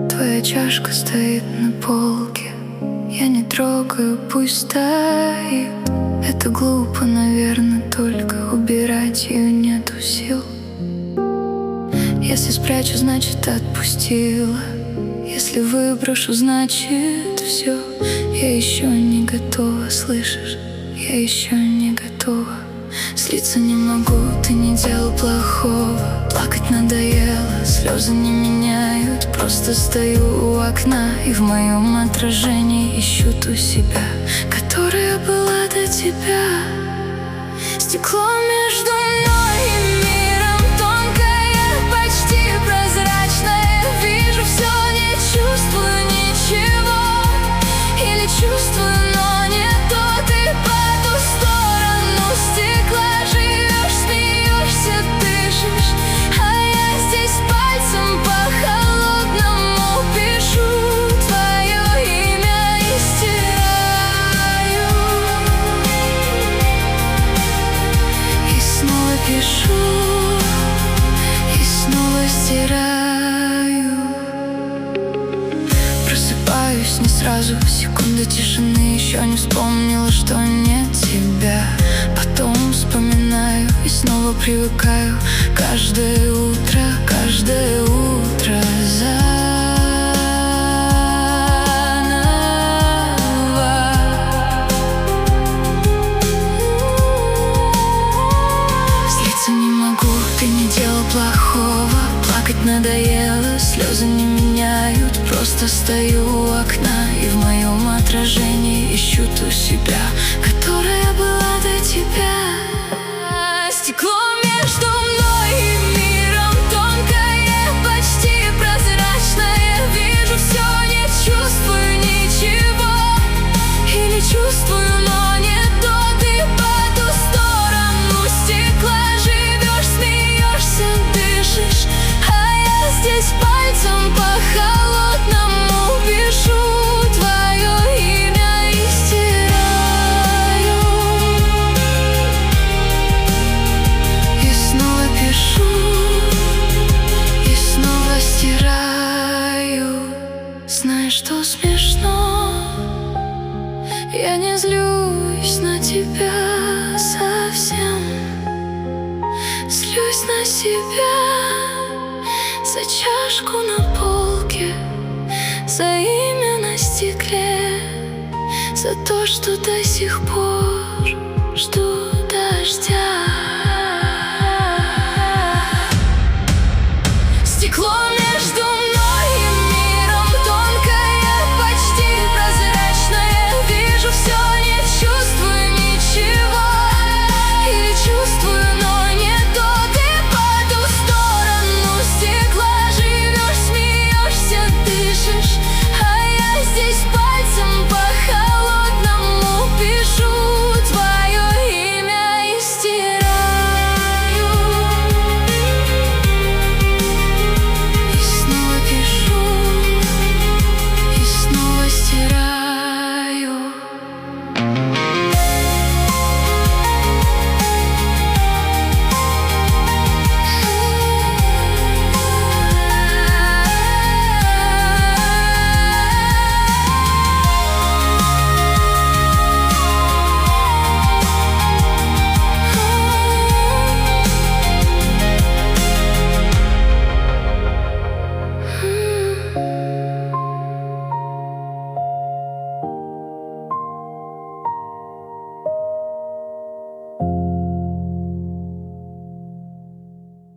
Твоя чашка стоит на полке, я не трогаю, пусть стоит. Это глупо, наверное, только убирать ее нету сил. Если спрячу, значит отпустила. Если выброшу, значит все. Я еще не готова, слышишь? Я еще не готова. Слиться не могу, ты не делал плохого. Плакать надоело, слезы не меняют. Просто стою у окна и в моем отражении ищу ту себя, которая была до тебя. Стекло между мной и миром тонкое, почти прозрачное. Вижу все, не чувствую ничего. Или чувствую, но не то. Ты по ту сторону стекла живешь, смеешься, дышишь. А я здесь пальцем по холодному пишу твое имя и стираю. И снова пишу, и снова стираю. Просыпаюсь не сразу, секунда тишины. Еще не вспомнила, что нет тебя. Потом вспоминаю и снова привыкаю. Каждое утро заново. Злиться не могу, ты не делал плохого. Плакать надоело, слезы не меняют. Просто стою у окна и в моем отражении ищу ту себя, которая была до тебя. Стекло между мной и миром тонкое, почти прозрачное. Вижу все, не чувствую ничего. Или чувствую, но не то. Ты по ту сторону стекла живешь, смеешься, дышишь. А я здесь пальцем по холодному пишу твое имя и стираю. И снова пишу, и снова стираю. Знаешь, что смешно? Я не злюсь на тебя совсем. Злюсь на себя за чашку на полке, за имя на стекле, за то, что до сих пор жду дождя.